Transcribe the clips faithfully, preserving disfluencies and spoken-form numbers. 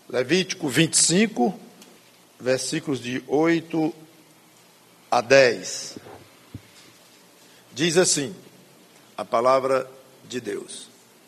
Levítico vinte e cinco, versículos de oito a dez. Diz assim a palavra de Deus.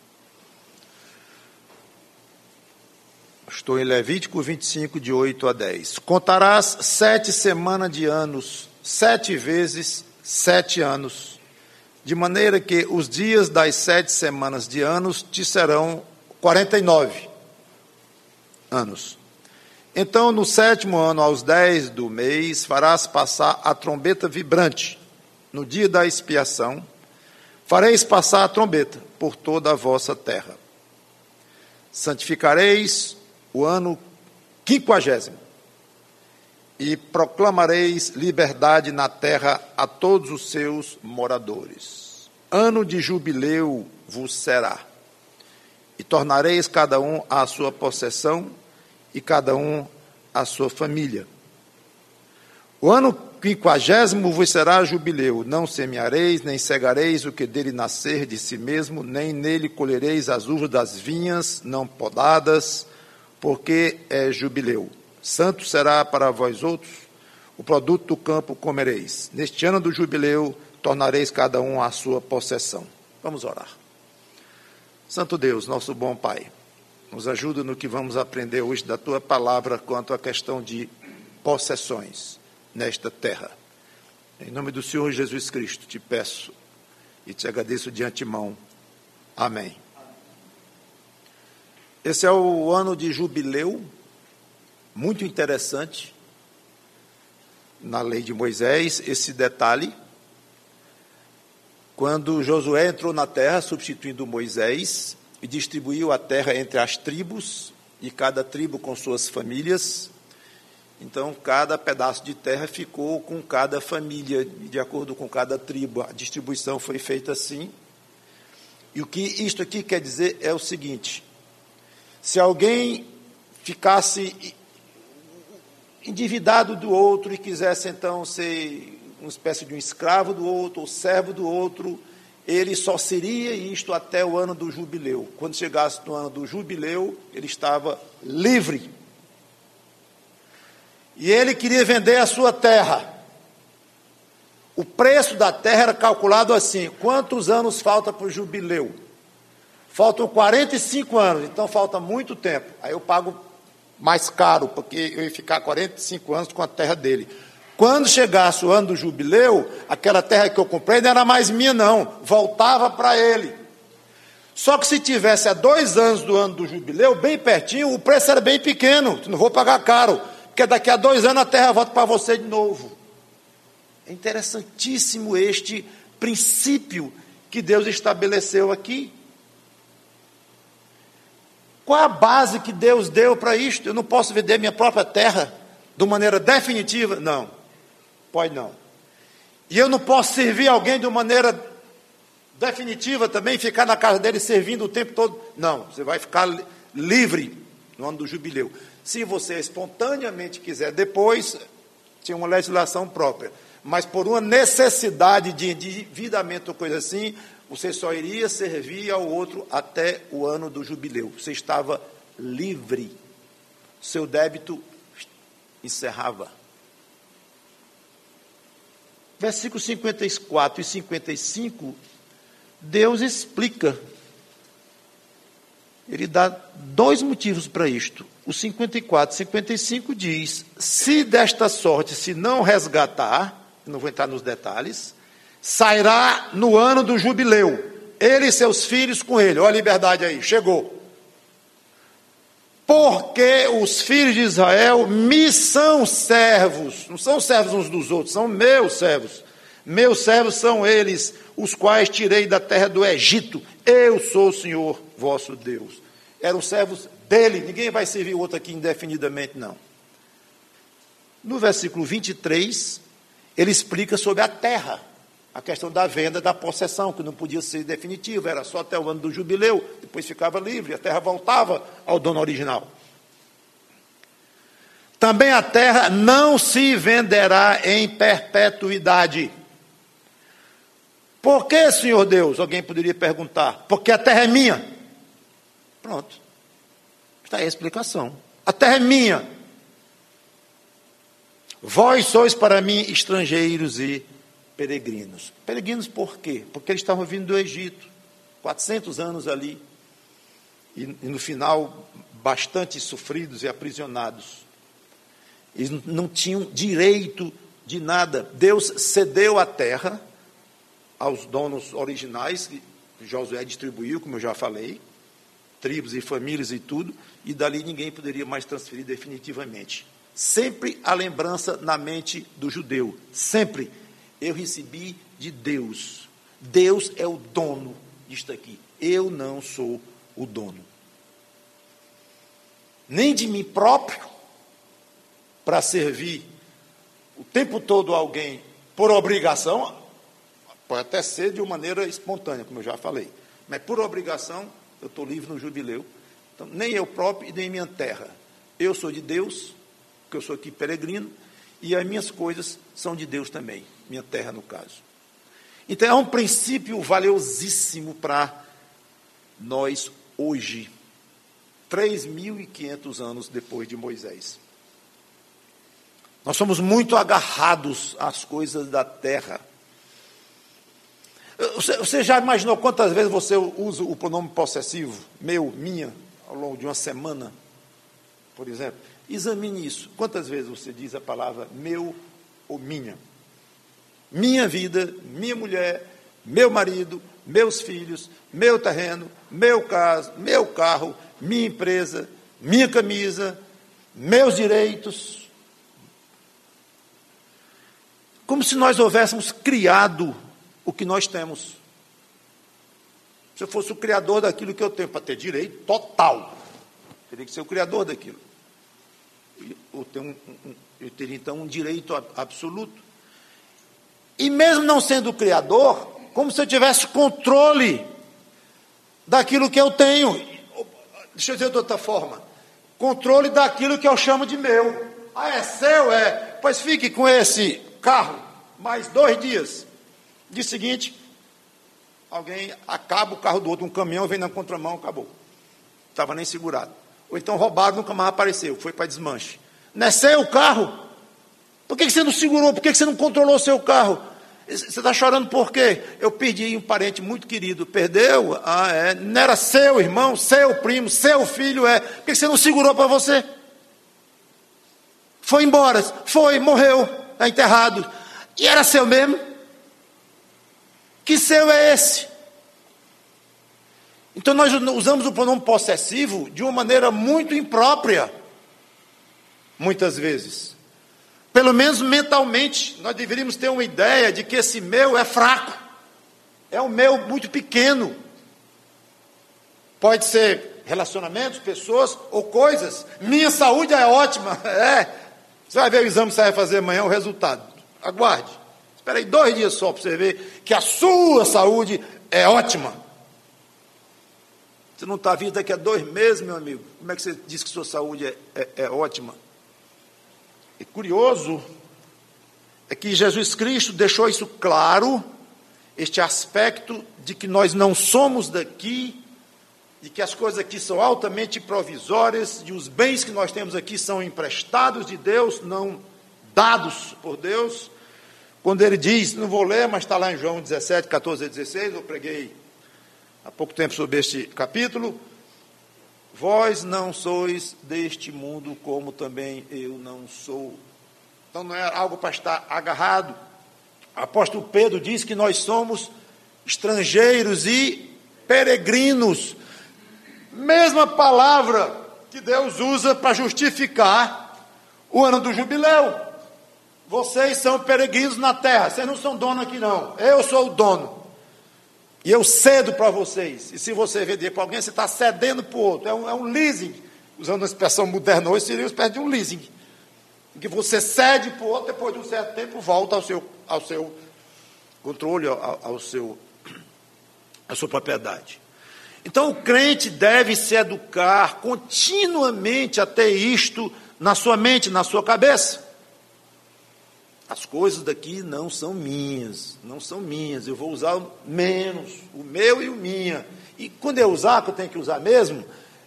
Estou em Levítico vinte e cinco, de oito a dez. Contarás sete semanas de anos, sete vezes sete anos, de maneira que os dias das sete semanas de anos te serão quarenta e nove anos. Então, no sétimo ano, aos dez do mês, farás passar a trombeta vibrante. No dia da expiação, fareis passar a trombeta por toda a vossa terra. Santificareis o ano quinquagésimo, e proclamareis liberdade na terra a todos os seus moradores. Ano de jubileu vos será, e tornareis cada um à sua possessão, e cada um à sua família. O ano quinquagésimo vos será jubileu, não semeareis, nem cegareis o que dele nascer de si mesmo, nem nele colhereis as uvas das vinhas não podadas, porque é jubileu. Santo será para vós outros, o produto do campo comereis. Neste ano do jubileu, tornareis cada um à sua possessão. Vamos orar. Santo Deus, nosso bom Pai, nos ajuda no que vamos aprender hoje da Tua palavra quanto à questão de possessões nesta terra. Em nome do Senhor Jesus Cristo, te peço e te agradeço de antemão. Amém. Esse é o ano de jubileu, muito interessante, na lei de Moisés, esse detalhe. Quando Josué entrou na terra, substituindo Moisés, e distribuiu a terra entre as tribos, e cada tribo com suas famílias. Então, cada pedaço de terra ficou com cada família, de acordo com cada tribo. A distribuição foi feita assim. E o que isto aqui quer dizer é o seguinte: se alguém ficasse endividado do outro e quisesse, então, ser uma espécie de um escravo do outro, ou servo do outro, ele só seria isto até o ano do jubileu. Quando chegasse no ano do jubileu, ele estava livre. E ele queria vender a sua terra. O preço da terra era calculado assim: quantos anos falta para o jubileu? Faltam quarenta e cinco anos, então falta muito tempo. Aí eu pago mais caro, porque eu ia ficar quarenta e cinco anos com a terra dele. Quando chegasse o ano do jubileu, aquela terra que eu comprei não era mais minha, não. Voltava para ele. Só que se tivesse há dois anos do ano do jubileu, bem pertinho, o preço era bem pequeno. Não vou pagar caro, porque daqui a dois anos a terra volta para você de novo. É interessantíssimo este princípio que Deus estabeleceu aqui. Qual é a base que Deus deu para isto? Eu não posso vender minha própria terra de maneira definitiva? Não. Pode não. E eu não posso servir alguém de maneira definitiva também, ficar na casa dele servindo o tempo todo? Não, você vai ficar livre no ano do jubileu. Se você espontaneamente quiser depois, tinha uma legislação própria. Mas por uma necessidade de endividamento ou coisa assim, você só iria servir ao outro até o ano do jubileu. Você estava livre. Seu débito encerrava. Versículos cinquenta e quatro e cinquenta e cinco, Deus explica. Ele dá dois motivos para isto. O cinquenta e quatro e cinquenta e cinco diz: se desta sorte se não resgatar, não vou entrar nos detalhes, sairá no ano do jubileu, ele e seus filhos com ele. Olha a liberdade aí, chegou. Porque os filhos de Israel me são servos, não são servos uns dos outros, são meus servos. Meus servos são eles, os quais tirei da terra do Egito. Eu sou o Senhor vosso Deus. Eram servos dele, ninguém vai servir o outro aqui indefinidamente, não. No versículo vinte e três, ele explica sobre a terra, a questão da venda, da possessão, que não podia ser definitiva, era só até o ano do jubileu, depois ficava livre, a terra voltava ao dono original. Também a terra não se venderá em perpetuidade. Por que, Senhor Deus? Alguém poderia perguntar. Porque a terra é minha. Pronto. Está aí a explicação. A terra é minha. Vós sois para mim estrangeiros e peregrinos. Peregrinos por quê? Porque eles estavam vindo do Egito, quatrocentos anos ali, e, e no final, bastante sofridos e aprisionados. Eles não tinham direito de nada. Deus cedeu a terra aos donos originais, que Josué distribuiu, como eu já falei, tribos e famílias e tudo, e dali ninguém poderia mais transferir definitivamente. Sempre a lembrança na mente do judeu, sempre, eu recebi de Deus. Deus é o dono disto aqui, eu não sou o dono. Nem de mim próprio, para servir o tempo todo a alguém por obrigação, pode até ser de uma maneira espontânea, como eu já falei, mas por obrigação, eu estou livre no jubileu, então, nem eu próprio e nem minha terra. Eu sou de Deus, porque eu sou aqui peregrino, e as minhas coisas são de Deus também, minha terra no caso. Então é um princípio valiosíssimo para nós hoje, três mil e quinhentos anos depois de Moisés. Nós somos muito agarrados às coisas da terra. Você, você já imaginou quantas vezes você usa o pronome possessivo, meu, minha, ao longo de uma semana, por exemplo? Examine isso. Quantas vezes você diz a palavra meu ou minha? Minha vida, minha mulher, meu marido, meus filhos, meu terreno, meu caso, meu carro, minha empresa, minha camisa, meus direitos. Como se nós houvéssemos criado o que nós temos. Se eu fosse o criador daquilo que eu tenho, para ter direito total, teria que ser o criador daquilo. Eu, tenho um, um, eu teria, então, um direito absoluto. E mesmo não sendo o criador, como se eu tivesse controle daquilo que eu tenho. Deixa eu dizer de outra forma. Controle daquilo que eu chamo de meu. Ah, é seu? É. Pois fique com esse carro mais dois dias. Dia seguinte, alguém acaba o carro do outro, um caminhão vem na contramão, acabou. Estava nem segurado. Ou então roubado, nunca mais apareceu, foi para desmanche. Não é seu o carro? Por que você não segurou? Por que você não controlou o seu carro? Você está chorando por quê? Eu perdi um parente muito querido. Perdeu? Ah, é. Não era seu irmão, seu primo, seu filho, é. Por que você não segurou para você? Foi embora, foi, morreu, está enterrado. E era seu mesmo? Que seu é esse? Então nós usamos o pronome possessivo de uma maneira muito imprópria, muitas vezes. Pelo menos mentalmente, nós deveríamos ter uma ideia de que esse meu é fraco, é um meu muito pequeno. Pode ser relacionamentos, pessoas ou coisas. Minha saúde é ótima, é. Você vai ver o exame que você vai fazer amanhã, o resultado. Aguarde. Espera aí dois dias só para você ver que a sua saúde é ótima. Você não está vivo daqui a dois meses, meu amigo. Como é que você diz que sua saúde é, é, é ótima? E curioso é que Jesus Cristo deixou isso claro, este aspecto de que nós não somos daqui, de que as coisas aqui são altamente provisórias, de os bens que nós temos aqui são emprestados de Deus, não dados por Deus. Quando ele diz, não vou ler, mas está lá em João dezessete, catorze a dezesseis, eu preguei há pouco tempo sobre este capítulo. Vós não sois deste mundo, como também eu não sou. Então não é algo para estar agarrado. O apóstolo Pedro diz que nós somos estrangeiros e peregrinos. Mesma palavra que Deus usa para justificar o ano do jubileu. Vocês são peregrinos na terra, vocês não são dono aqui não, eu sou o dono. E eu cedo para vocês. E se você vender para alguém, você está cedendo para o outro. É um, é um leasing. Usando a expressão moderna hoje, seria uma espécie de um leasing. Em que você cede para o outro, depois de um certo tempo, volta ao seu, ao seu controle, ao, ao seu, à sua propriedade. Então, o crente deve se educar continuamente a ter isto na sua mente, na sua cabeça. As coisas daqui não são minhas, não são minhas, eu vou usar menos, o meu e o minha. E quando eu usar, que eu tenho que usar mesmo,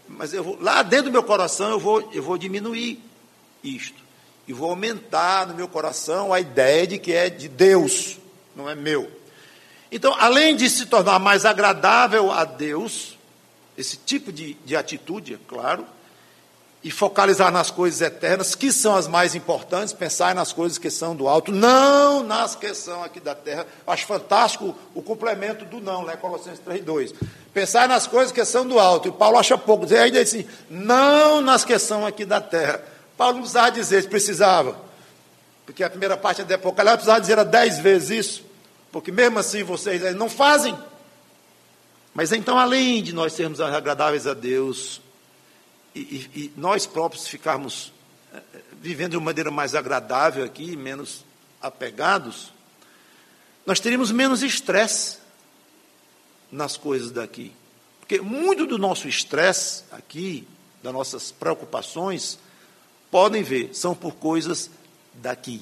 Mas eu vou, lá dentro do meu coração eu vou, eu vou diminuir isto. E vou aumentar no meu coração a ideia de que é de Deus, não é meu. Então, além de se tornar mais agradável a Deus, esse tipo de, de atitude, é claro, e focalizar nas coisas eternas, que são as mais importantes, pensar nas coisas que são do alto, não nas que são aqui da terra. Acho fantástico o complemento do não, né? Colossenses três, dois. Pensar nas coisas que são do alto. E Paulo acha pouco, dizer ainda assim, não nas que são aqui da terra. Paulo não precisava dizer, se precisava, porque a primeira parte da Apocalipse precisava dizer a dez vezes isso, porque mesmo assim vocês não fazem. Mas então, além de nós sermos agradáveis a Deus, e, e, e nós próprios ficarmos é, vivendo de uma maneira mais agradável aqui, menos apegados, nós teríamos menos estresse nas coisas daqui. Porque muito do nosso estresse aqui, das nossas preocupações, podem ver, são por coisas daqui.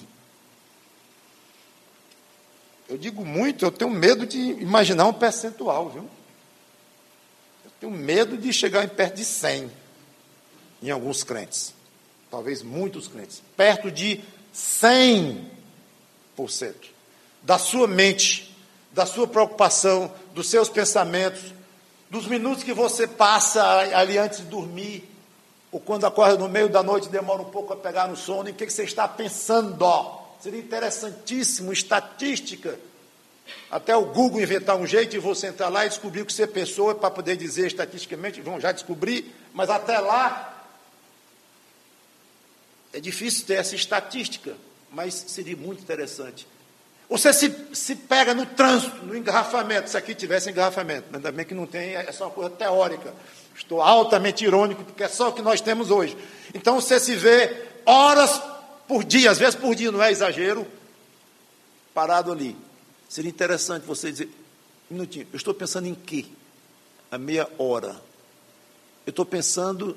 Eu digo muito, eu tenho medo de imaginar um percentual, viu? Eu tenho medo de chegar em perto de cem, em alguns crentes. Talvez muitos crentes. Perto de cem por cento da sua mente, da sua preocupação, dos seus pensamentos, dos minutos que você passa ali antes de dormir, ou quando acorda no meio da noite, demora um pouco a pegar no sono, em que você está pensando? Seria interessantíssimo, estatística, até o Google inventar um jeito de você entrar lá e descobrir o que você pensou, para poder dizer estatisticamente, vão já descobrir, mas até lá, é difícil ter essa estatística, mas seria muito interessante. Você se, se pega no trânsito, no engarrafamento, se aqui tivesse engarrafamento, ainda bem que não tem, é só uma coisa teórica. Estou altamente irônico, porque é só o que nós temos hoje. Então, você se vê horas por dia, às vezes por dia, não é exagero, parado ali. Seria interessante você dizer, um minutinho, eu estou pensando em quê? A meia hora. Eu estou pensando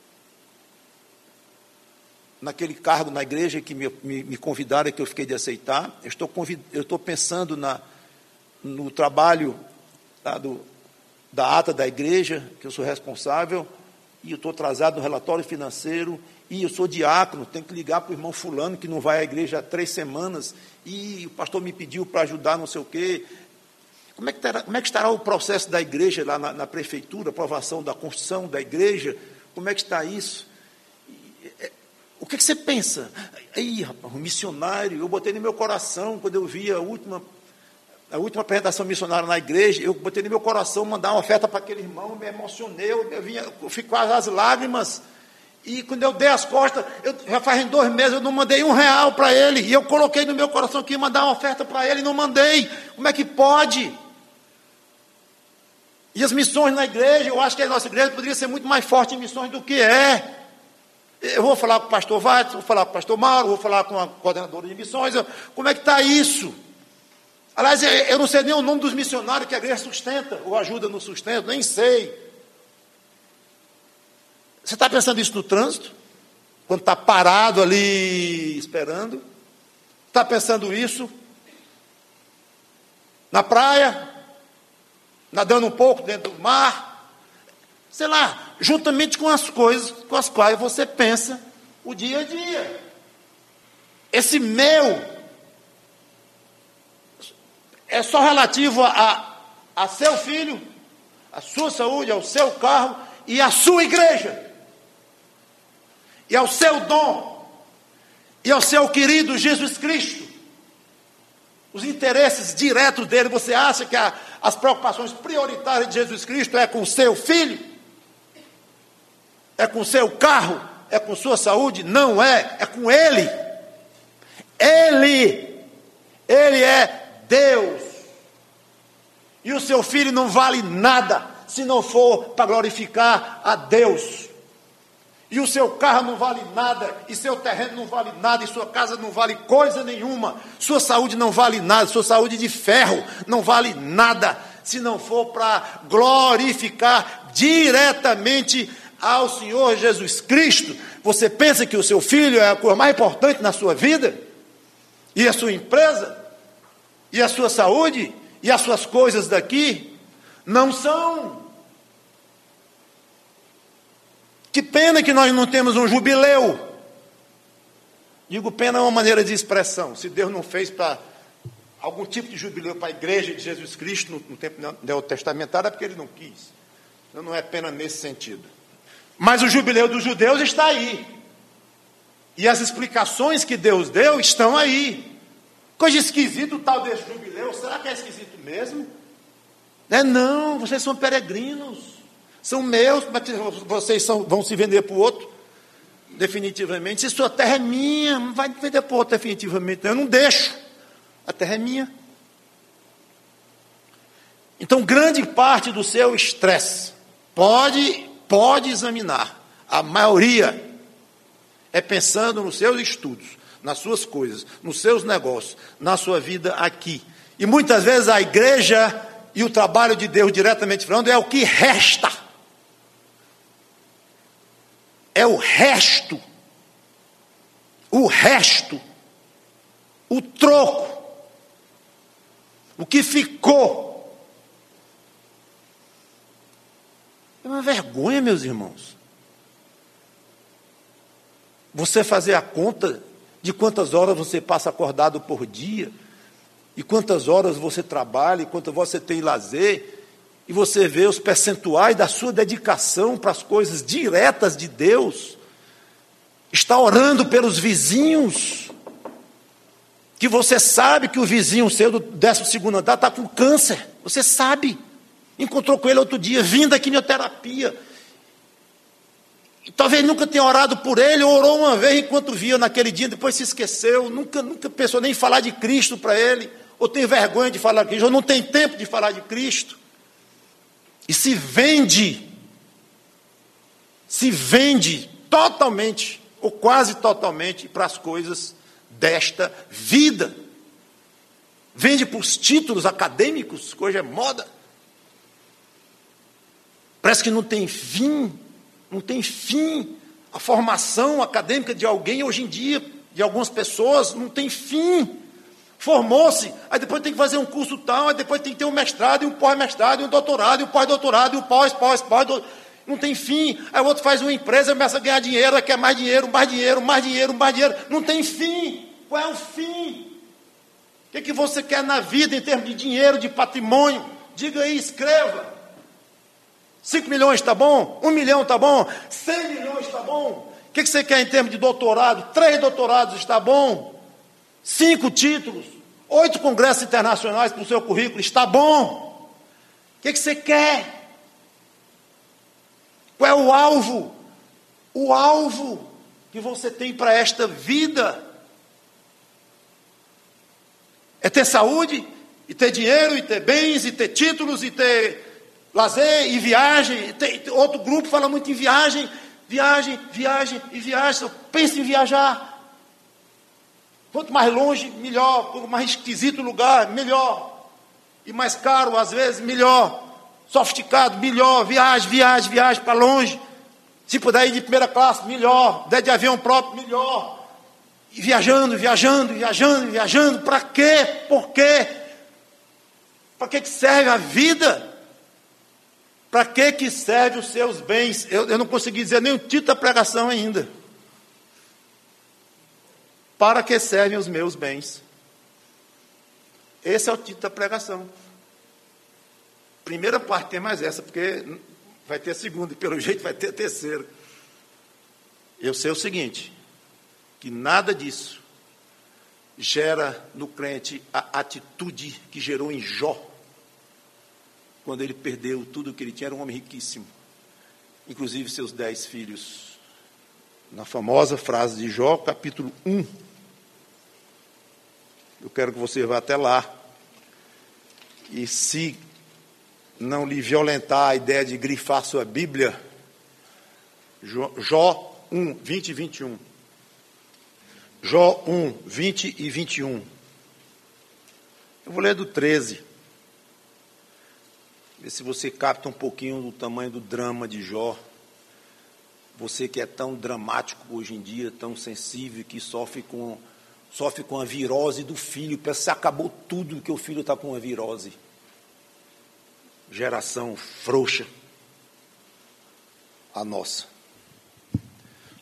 naquele cargo na igreja que me, me, me convidaram, que eu fiquei de aceitar. Eu estou, convid, eu estou pensando na, no trabalho tá, do, da ata da igreja, que eu sou responsável, e eu estou atrasado no relatório financeiro, e eu sou diácono, tenho que ligar para o irmão fulano, que não vai à igreja há três semanas, e o pastor me pediu para ajudar, não sei o quê. Como é que estará, como é que estará o processo da igreja lá na, na prefeitura, aprovação da construção da igreja? Como é que está isso? O que, que você pensa? Aí, rapaz, um missionário, eu botei no meu coração, quando eu vi a última, a última apresentação missionária na igreja, eu botei no meu coração mandar uma oferta para aquele irmão, me emocionei, eu, eu, vinha, eu fiquei quase às lágrimas, e quando eu dei as costas, eu, já faz dois meses, eu não mandei um real para ele, e eu coloquei no meu coração que ia mandar uma oferta para ele, e não mandei. Como é que pode? E as missões na igreja, eu acho que a nossa igreja poderia ser muito mais forte em missões do que é. Eu vou falar com o pastor Vades, vou falar com o pastor Mauro, vou falar com a coordenadora de missões. Como é que está isso? Aliás, eu não sei nem o nome dos missionários que a igreja sustenta, ou ajuda no sustento, nem sei. Você está pensando isso no trânsito? Quando está parado ali esperando? Está pensando isso na praia? Nadando um pouco dentro do mar? Sei lá, juntamente com as coisas com as quais você pensa o dia a dia. Esse meu é só relativo a, a seu filho, a sua saúde, ao seu carro e à sua igreja. E ao seu dom. E ao seu querido Jesus Cristo. Os interesses diretos dele. Você acha que a, as preocupações prioritárias de Jesus Cristo é com o seu filho? É com o seu carro? É com sua saúde? Não é, é com Ele. Ele, Ele é Deus. E o seu filho não vale nada, se não for para glorificar a Deus. E o seu carro não vale nada, e seu terreno não vale nada, e sua casa não vale coisa nenhuma. Sua saúde não vale nada, sua saúde de ferro não vale nada, se não for para glorificar diretamente ao Senhor Jesus Cristo. Você pensa que o seu filho é a coisa mais importante na sua vida? E a sua empresa? E a sua saúde? E as suas coisas daqui? Não são. Que pena que nós não temos um jubileu. Digo, pena é uma maneira de expressão. Se Deus não fez para algum tipo de jubileu para a igreja de Jesus Cristo no, no tempo neotestamentário, é porque ele não quis. Então não é pena nesse sentido. Mas o jubileu dos judeus está aí. E as explicações que Deus deu estão aí. Coisa esquisita o tal desse jubileu. Será que é esquisito mesmo? É não, vocês são peregrinos. São meus, mas vocês são, vão se vender para o outro definitivamente. Se sua terra é minha, não vai vender para o outro definitivamente. Eu não deixo. A terra é minha. Então, grande parte do seu estresse, pode, pode examinar, a maioria é pensando nos seus estudos, nas suas coisas, nos seus negócios, na sua vida aqui. E muitas vezes a igreja e o trabalho de Deus, diretamente falando, é o que resta. É o resto. O resto. O troco. O que ficou. É uma vergonha, meus irmãos. Você fazer a conta de quantas horas você passa acordado por dia, e quantas horas você trabalha, e quanto você tem lazer, e você vê os percentuais da sua dedicação para as coisas diretas de Deus, está orando pelos vizinhos, que você sabe que o vizinho seu do décimo segundo andar está com câncer, você sabe, encontrou com ele outro dia, vindo da quimioterapia, e talvez nunca tenha orado por ele, ou orou uma vez enquanto via naquele dia, depois se esqueceu, nunca, nunca pensou nem em falar de Cristo para ele, ou tem vergonha de falar de Cristo, ou não tem tempo de falar de Cristo, e se vende, se vende totalmente, ou quase totalmente, para as coisas desta vida. Vende para os títulos acadêmicos, que hoje é moda. Parece que não tem fim, não tem fim. A formação acadêmica de alguém, hoje em dia, de algumas pessoas, não tem fim. Formou-se, aí depois tem que fazer um curso tal, aí depois tem que ter um mestrado, e um pós-mestrado, e um doutorado, e um pós-doutorado, e um pós, pós, pós, não tem fim. Aí o outro faz uma empresa, começa a ganhar dinheiro, aí quer mais dinheiro, mais dinheiro, mais dinheiro, mais dinheiro, não tem fim. Qual é o fim? O que, é que você quer na vida em termos de dinheiro, de patrimônio? Diga aí, escreva. Cinco milhões está bom? Um milhão está bom? Cem milhões está bom? O que, é que você quer em termos de doutorado? Três doutorados está bom? Cinco títulos, oito congressos internacionais para o seu currículo, está bom? O que, é que você quer? Qual é o alvo? O alvo que você tem para esta vida é ter saúde, e ter dinheiro, e ter bens, e ter títulos, e ter lazer, e viagem. E ter, outro grupo fala muito em viagem, viagem, viagem e viagem. Pense em viajar. Quanto mais longe, melhor. Quanto mais esquisito o lugar, melhor. E mais caro, às vezes, melhor. Sofisticado, melhor. Viagem, viagem, viagem para longe. Se puder ir de primeira classe, melhor. Der de avião próprio, melhor. E viajando, viajando, viajando, viajando. Para quê? Por quê? Para que que serve a vida? Para que que serve os seus bens? Eu, eu não consegui dizer nem o título da pregação ainda. Para que servem os meus bens? Esse é o título da pregação. Primeira parte tem mais essa, porque vai ter a segunda, e pelo jeito vai ter a terceira. Eu sei o seguinte, que nada disso gera no crente a atitude que gerou em Jó, quando ele perdeu tudo o que ele tinha. Era um homem riquíssimo, inclusive seus dez filhos. Na famosa frase de Jó, capítulo um, eu quero que você vá até lá, e se não lhe violentar a ideia de grifar sua Bíblia, Jó um, vinte e vinte e um. Jó um, vinte e vinte e um. Eu vou ler do treze. Ver se você capta um pouquinho do tamanho do drama de Jó. Você que é tão dramático hoje em dia, tão sensível, que sofre com, sofre com a virose do filho. Parece que se acabou tudo que o filho está com a virose. Geração frouxa. A nossa.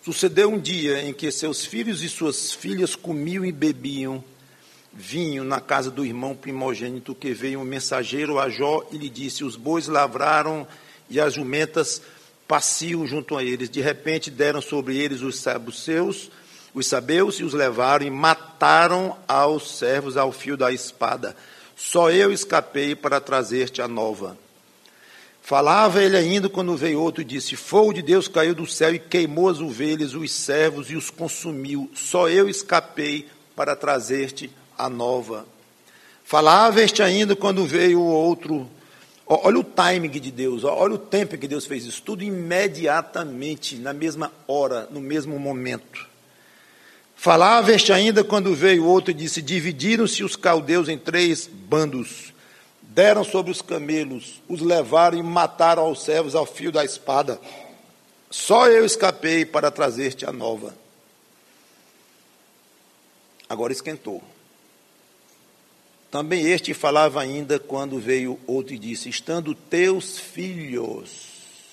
Sucedeu um dia em que seus filhos e suas filhas comiam e bebiam vinho na casa do irmão primogênito, que veio um mensageiro a Jó e lhe disse: os bois lavraram e as jumentas passiam junto a eles. De repente deram sobre eles os sabuceus, os sabeus, e os levaram e mataram aos servos ao fio da espada. Só eu escapei para trazer-te a nova. Falava ele ainda quando veio outro e disse: fogo de Deus caiu do céu e queimou as ovelhas, os servos, e os consumiu. Só eu escapei para trazer-te a nova. Falava este ainda quando veio o outro. Olha o timing de Deus, olha o tempo que Deus fez isso. Tudo imediatamente, na mesma hora, no mesmo momento. Falava este ainda quando veio outro e disse: dividiram-se os caldeus em três bandos. Deram sobre os camelos, os levaram e mataram aos servos ao fio da espada. Só eu escapei para trazer-te a nova. Agora esquentou. Também este falava ainda quando veio outro e disse: estando teus filhos,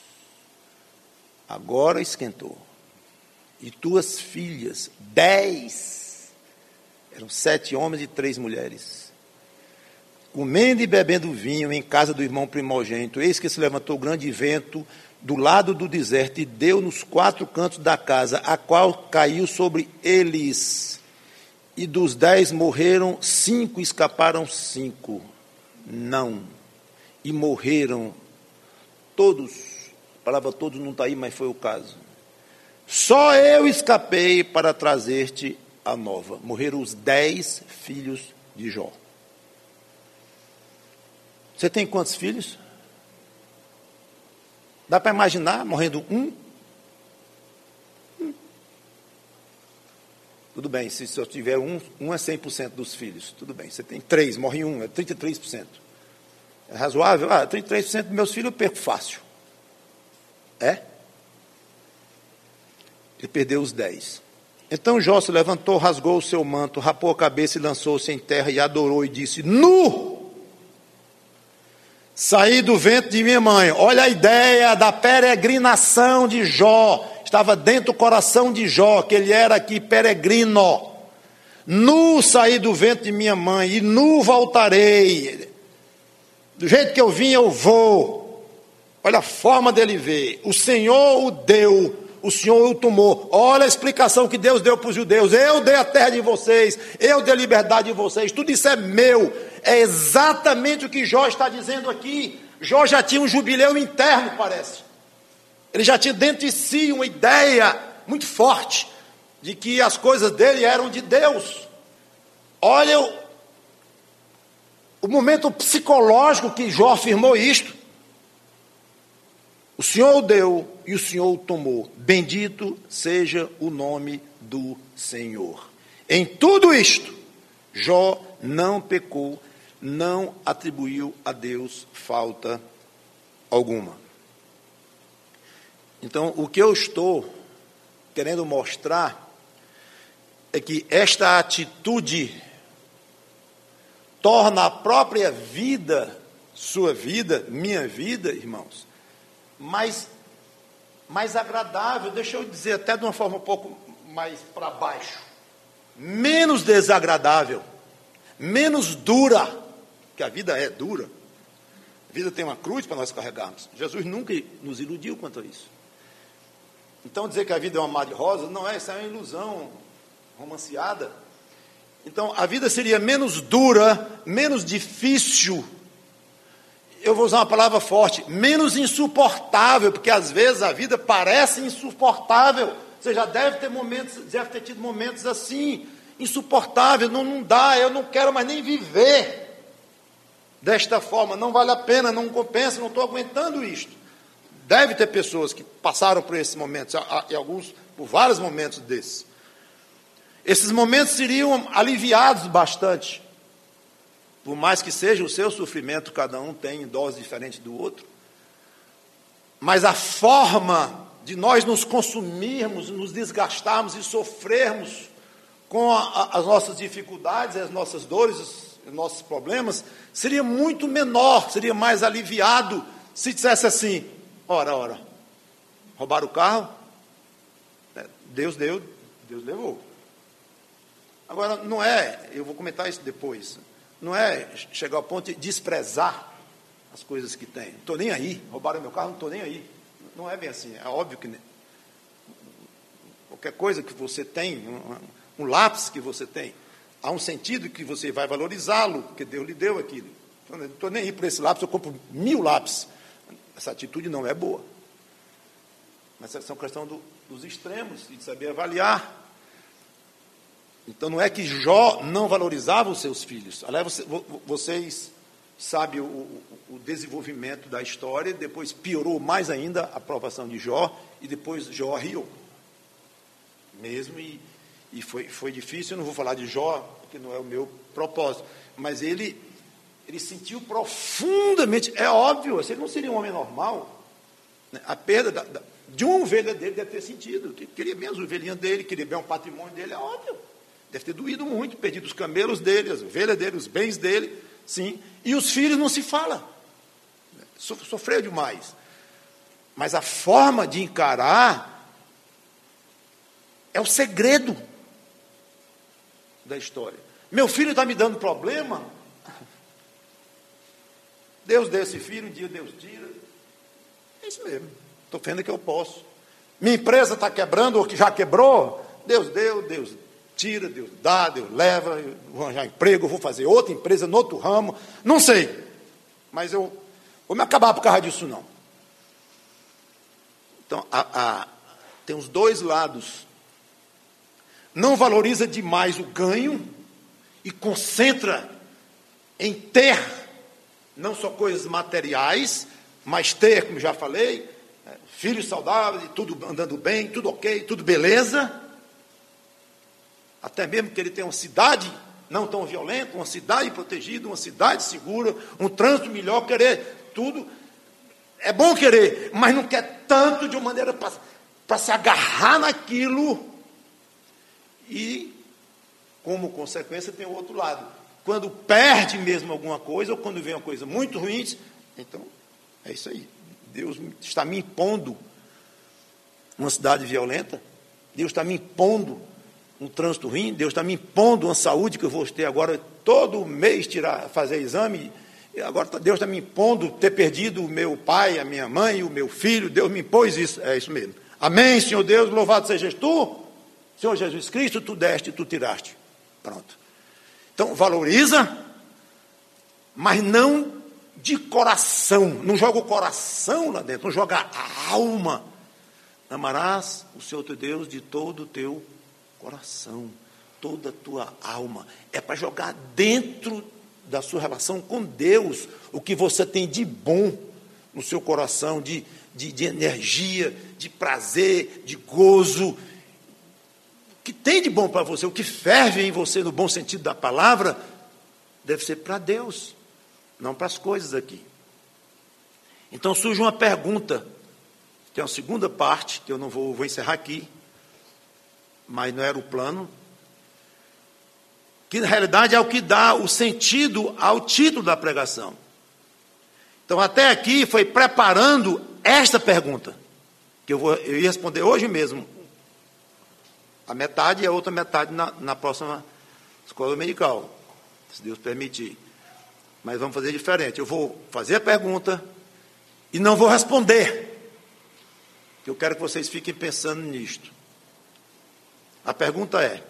agora esquentou, e tuas filhas, dez, eram sete homens e três mulheres, comendo e bebendo vinho em casa do irmão primogênito, eis que se levantou grande vento do lado do deserto e deu nos quatro cantos da casa, a qual caiu sobre eles. E dos dez morreram cinco, escaparam cinco. Não. E morreram todos. A palavra todos não está aí, mas foi o caso. Só eu escapei para trazer-te a nova. Morreram os dez filhos de Jó. Você tem quantos filhos? Dá para imaginar morrendo um? um? Tudo bem, se só tiver um, um é cem por cento dos filhos. Tudo bem, você tem três, morre um, é trinta e três por cento. É razoável? Ah, trinta e três por cento dos meus filhos eu perco fácil. É? Ele perdeu os dez. Então Jó se levantou, rasgou o seu manto, rapou a cabeça e lançou-se em terra e adorou e disse: nu! Saí do ventre de minha mãe. Olha a ideia da peregrinação de Jó. Estava dentro do coração de Jó, que ele era aqui peregrino. Nu saí do ventre de minha mãe, e nu voltarei. Do jeito que eu vim, eu vou. Olha a forma dele ver. O Senhor o deu, o Senhor o tomou. Olha a explicação que Deus deu para os judeus. Eu dei a terra de vocês, eu dei a liberdade de vocês. Tudo isso é meu. É exatamente o que Jó está dizendo aqui. Jó já tinha um jubileu interno, parece. Ele já tinha dentro de si uma ideia muito forte de que as coisas dele eram de Deus. Olha o, o momento psicológico que Jó afirmou isto. O Senhor o deu e o Senhor o tomou. Bendito seja o nome do Senhor. Em tudo isto, Jó não pecou, não atribuiu a Deus falta alguma. Então, o que eu estou querendo mostrar é que esta atitude torna a própria vida, sua vida, minha vida, irmãos, mais, mais agradável, deixa eu dizer até de uma forma um pouco mais para baixo, menos desagradável, menos dura, que a vida é dura. A vida tem uma cruz para nós carregarmos. Jesus nunca nos iludiu quanto a isso. Então dizer que a vida é uma mar de rosas, não é, isso é uma ilusão romanceada. Então a vida seria menos dura, menos difícil, eu vou usar uma palavra forte, menos insuportável, porque às vezes a vida parece insuportável. Você já deve ter momentos, deve ter tido momentos assim, insuportável, não, não dá, eu não quero mais nem viver desta forma, não vale a pena, não compensa, não estou aguentando isto. Deve ter pessoas que passaram por esses momentos, e alguns por vários momentos desses. Esses momentos seriam aliviados bastante, por mais que seja o seu sofrimento, cada um tem dose diferente do outro, mas a forma de nós nos consumirmos, nos desgastarmos e sofrermos com a, a, as nossas dificuldades, as nossas dores, os, os nossos problemas, seria muito menor, seria mais aliviado se dissesse assim: ora, ora, roubaram o carro, Deus deu, Deus levou. Agora, não é, eu vou comentar isso depois, não é chegar ao ponto de desprezar as coisas que tem. Não estou nem aí, roubaram meu carro, não estou nem aí. Não é bem assim, é óbvio que qualquer coisa que você tem, um, um lápis que você tem, há um sentido que você vai valorizá-lo, porque Deus lhe deu aquilo. Então, não estou nem aí por esse lápis, eu compro mil lápis. Essa atitude não é boa. Mas essa é uma questão do, dos extremos, e de saber avaliar. Então, não é que Jó não valorizava os seus filhos. Aliás, você, vocês sabem o, o, o desenvolvimento da história, depois piorou mais ainda a aprovação de Jó, e depois Jó riu. Mesmo, e, e foi, foi difícil, eu não vou falar de Jó, porque não é o meu propósito, mas ele, ele sentiu profundamente, é óbvio, se ele não seria um homem normal, né, a perda da, da, de uma ovelha dele deve ter sentido, que queria bem as ovelhinhas dele, queria bem o patrimônio dele, é óbvio, deve ter doído muito, perdido os camelos dele, as ovelhas dele, os bens dele, sim, e os filhos não se fala, sofreu demais, mas a forma de encarar é o segredo da história. Meu filho está me dando problema, Deus deu esse filho, um dia Deus tira, é isso mesmo, estou vendo que eu posso. Minha empresa está quebrando, ou que já quebrou, Deus deu, Deus tira, Deus dá, Deus leva, eu vou arranjar emprego, eu vou fazer outra empresa, no outro ramo, não sei, mas eu vou me acabar por causa disso não. Então, a, a, tem os dois lados. Não valoriza demais o ganho e concentra em ter, não só coisas materiais, mas ter, como já falei, filhos saudáveis, tudo andando bem, tudo ok, tudo beleza. Até mesmo que ele tenha uma cidade não tão violenta, uma cidade protegida, uma cidade segura, um trânsito melhor, querer tudo. É bom querer, mas não quer tanto de uma maneira para se agarrar naquilo. E, como consequência, tem o outro lado. Quando perde mesmo alguma coisa, ou quando vem uma coisa muito ruim, então, é isso aí. Deus está me impondo uma cidade violenta, Deus está me impondo um trânsito ruim, Deus está me impondo uma saúde que eu vou ter agora todo mês, tirar, fazer exame, e agora Deus está me impondo ter perdido o meu pai, a minha mãe, o meu filho, Deus me impôs isso, é isso mesmo. Amém, Senhor Deus, louvado sejas tu, Senhor Jesus Cristo, tu deste, tu tiraste. Pronto. Então, valoriza, mas não de coração. Não joga o coração lá dentro, não joga a alma. Amarás o Senhor teu Deus de todo o teu coração, toda a tua alma. É para jogar dentro da sua relação com Deus o que você tem de bom no seu coração, de, de, de energia, de prazer, de gozo, que tem de bom para você, o que ferve em você no bom sentido da palavra, deve ser para Deus, não para as coisas aqui. Então surge uma pergunta, que é uma segunda parte, que eu não vou, vou encerrar aqui, mas não era o plano, que na realidade é o que dá o sentido ao título da pregação. Então até aqui foi preparando esta pergunta, que eu, vou, eu ia responder hoje mesmo, a metade e a outra metade na, na próxima escola dominical, se Deus permitir. Mas vamos fazer diferente. Eu vou fazer a pergunta e não vou responder. Eu quero que vocês fiquem pensando nisto. A pergunta é: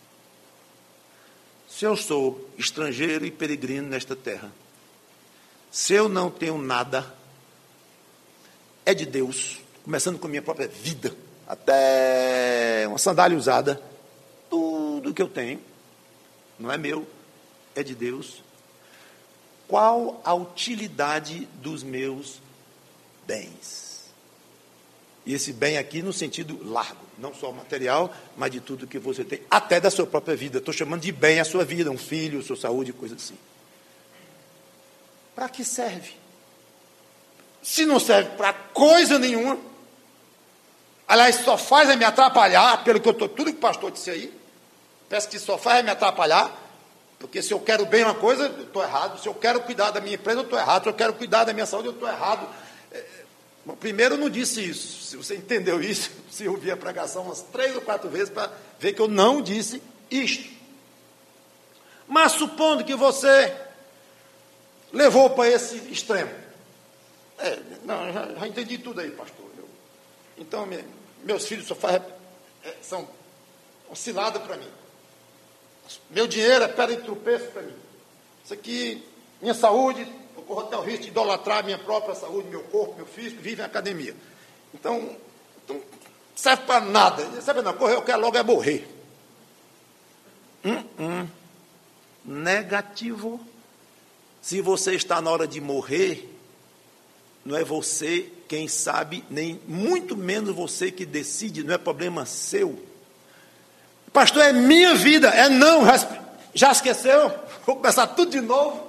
se eu sou estrangeiro e peregrino nesta terra, se eu não tenho nada, é de Deus, começando com a minha própria vida, até uma sandália usada, tudo que eu tenho, não é meu, é de Deus. Qual a utilidade dos meus bens? E esse bem aqui no sentido largo, não só material, mas de tudo que você tem, até da sua própria vida. Estou chamando de bem a sua vida, um filho, sua saúde, coisa assim. Para que serve? Se não serve para coisa nenhuma, aliás, só faz é me atrapalhar, pelo que eu estou, tudo que o pastor disse aí, peço que só faz é me atrapalhar, porque se eu quero bem uma coisa, eu estou errado, se eu quero cuidar da minha empresa, eu estou errado, se eu quero cuidar da minha saúde, eu estou errado. Bom, primeiro, eu não disse isso. Se você entendeu isso, se ouvir a pregação umas três ou quatro vezes para ver que eu não disse isto. Mas supondo que você levou para esse extremo. É, não, já, já entendi tudo aí, pastor. Eu, então, me, meus filhos só faz, é, são cilada para mim. Meu dinheiro é pedra de tropeço para mim. Isso aqui, minha saúde, eu corro até o risco de idolatrar minha própria saúde, meu corpo, meu físico, vive em academia. Então, então serve para nada. Sabe não, correr eu quero logo é morrer. Hum, hum. Negativo. Se você está na hora de morrer, não é você quem sabe, nem muito menos você que decide, não é problema seu. Pastor, é minha vida. É não, já esqueceu? Vou começar tudo de novo.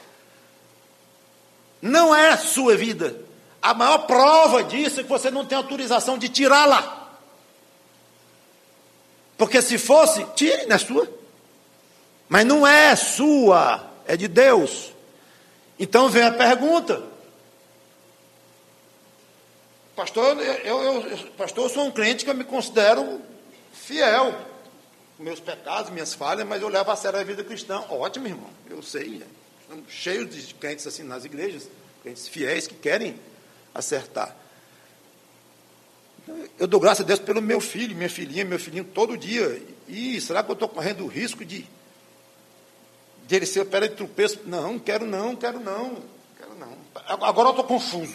Não é a sua vida. A maior prova disso é que você não tem autorização de tirá-la. Porque se fosse, tire, não é sua. Mas não é sua, é de Deus. Então vem a pergunta. Pastor, eu, eu, pastor, eu sou um crente que eu me considero fiel. Meus pecados, minhas falhas, mas eu levo a sério a vida cristã. Ótimo, irmão, eu sei. Estamos cheios de crentes assim nas igrejas, crentes fiéis que querem acertar. Eu dou graças a Deus pelo meu filho, minha filhinha, meu filhinho todo dia. E será que eu estou correndo o risco de, de ele ser pedra de tropeço? Não, quero não, quero não, quero não. Agora eu estou confuso.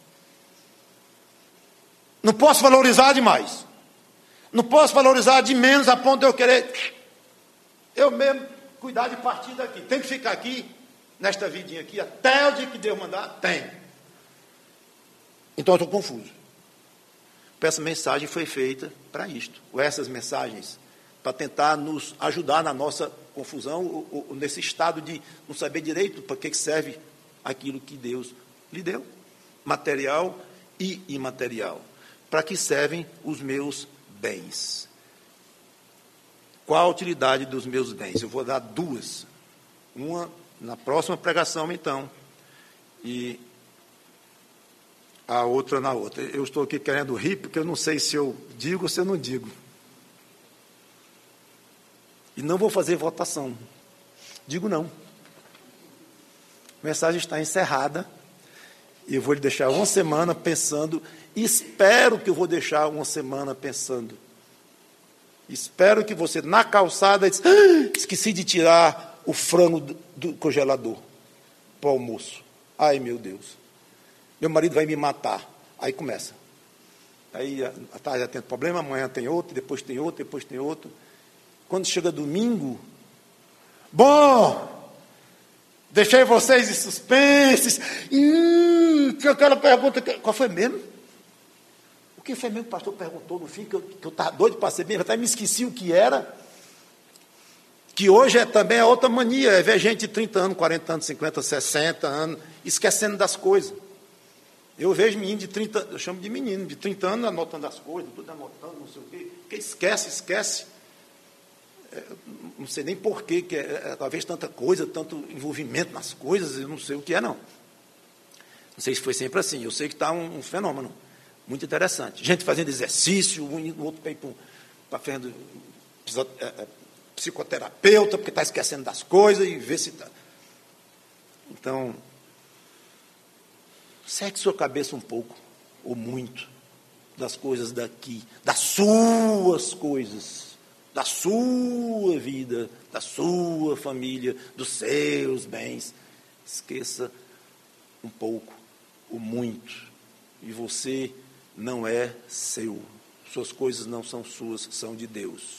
Não posso valorizar demais. Não posso valorizar de menos a ponto de eu querer, eu mesmo, cuidar de partir daqui. Tem que ficar aqui, nesta vidinha aqui, até o dia que Deus mandar? Tem. Então eu estou confuso. Essa mensagem foi feita para isto. Ou essas mensagens, para tentar nos ajudar na nossa confusão, ou, ou nesse estado de não saber direito para que serve aquilo que Deus lhe deu, material e imaterial. Para que servem os meus bens? Qual a utilidade dos meus bens? Eu vou dar duas. Uma na próxima pregação, então, e a outra na outra. Eu estou aqui querendo rir, porque eu não sei se eu digo ou se eu não digo. E não vou fazer votação. Digo não. A mensagem está encerrada. E eu vou lhe deixar uma semana pensando. Espero que eu vou deixar uma semana pensando. Espero que você, na calçada, diz, ah, esqueci de tirar o frango do, do congelador para o almoço. Ai, meu Deus. Meu marido vai me matar. Aí começa. Aí, à tarde já tem problema, amanhã tem outro, depois tem outro, depois tem outro. Quando chega domingo, bom, deixei vocês em suspense. Hum, aquela pergunta, qual foi mesmo? O que foi mesmo que o pastor perguntou no fim, que eu estava doido para saber, eu até me esqueci o que era. Que hoje é também é outra mania, é ver gente de trinta anos, quarenta anos, cinquenta, sessenta anos, esquecendo das coisas. Eu vejo menino de trinta, eu chamo de menino, de trinta anos anotando as coisas, tudo anotando, não sei o quê, porque esquece, esquece. É, não sei nem porquê, que é, é, talvez tanta coisa, tanto envolvimento nas coisas, eu não sei o que é, não. Não sei se foi sempre assim, eu sei que está um, um fenômeno muito interessante. Gente fazendo exercício, um outro para ir para fazendo psicoterapeuta, porque está esquecendo das coisas e vê se está. Então, seque sua cabeça um pouco, ou muito, das coisas daqui, das suas coisas, da sua vida, da sua família, dos seus bens. Esqueça um pouco, ou muito, e você não é seu. Suas coisas não são suas, são de Deus.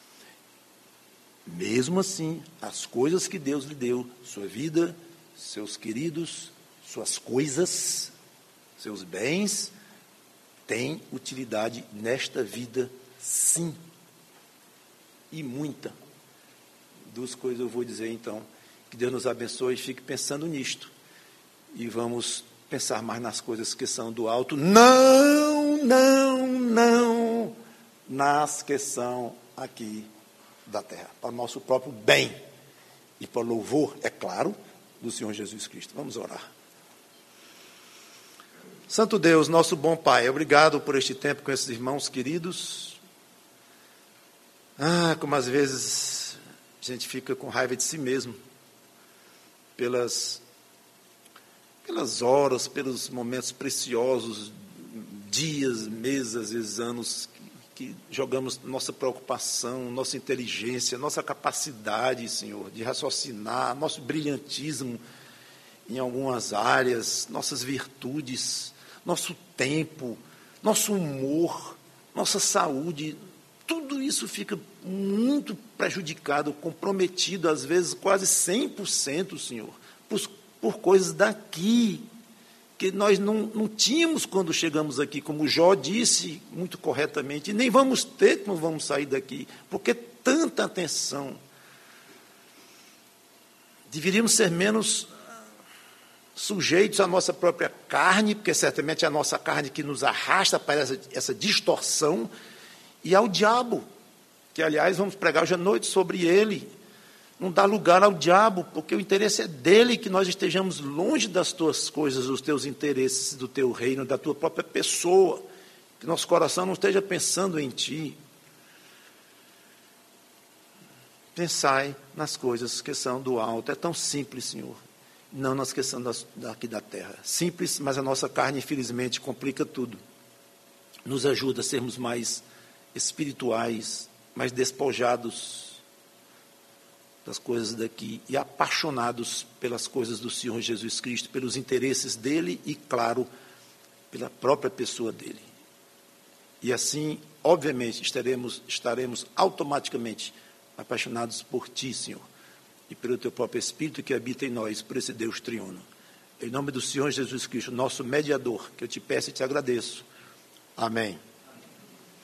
Mesmo assim, as coisas que Deus lhe deu, sua vida, seus queridos, suas coisas, seus bens, têm utilidade nesta vida, sim. E muita. Duas coisas eu vou dizer, então. Que Deus nos abençoe e fique pensando nisto. E vamos pensar mais nas coisas que são do alto. Não, não, não nas que são aqui da terra. Para o nosso próprio bem. E para o louvor, é claro, do Senhor Jesus Cristo. Vamos orar. Santo Deus, nosso bom Pai, obrigado por este tempo com esses irmãos queridos. Ah, como às vezes a gente fica com raiva de si mesmo, pelas, pelas horas, pelos momentos preciosos, dias, meses, às vezes anos, que, que jogamos nossa preocupação, nossa inteligência, nossa capacidade, Senhor, de raciocinar, nosso brilhantismo em algumas áreas, nossas virtudes, nosso tempo, nosso humor, nossa saúde, tudo isso fica muito prejudicado, comprometido, às vezes quase cem por cento, Senhor, por, por coisas daqui, que nós não, não tínhamos quando chegamos aqui, como Jó disse muito corretamente, e nem vamos ter quando vamos sair daqui, porque tanta atenção. Deveríamos ser menos sujeitos à nossa própria carne, porque certamente é a nossa carne que nos arrasta para essa, essa distorção, e ao diabo, que, aliás, vamos pregar hoje à noite sobre ele. Não dá lugar ao diabo, porque o interesse é dele que nós estejamos longe das tuas coisas, dos teus interesses, do teu reino, da tua própria pessoa, que nosso coração não esteja pensando em ti. Pensai nas coisas que são do alto. É tão simples, Senhor, não nas que são das, daqui da terra. Simples, mas a nossa carne, infelizmente, complica tudo. Nos ajuda a sermos mais espirituais, mais despojados das coisas daqui e apaixonados pelas coisas do Senhor Jesus Cristo, pelos interesses dele e, claro, pela própria pessoa dele. E assim, obviamente, estaremos, estaremos automaticamente apaixonados por ti, Senhor, e pelo teu próprio Espírito que habita em nós, por esse Deus triuno. Em nome do Senhor Jesus Cristo, nosso mediador, que eu te peço e te agradeço. Amém.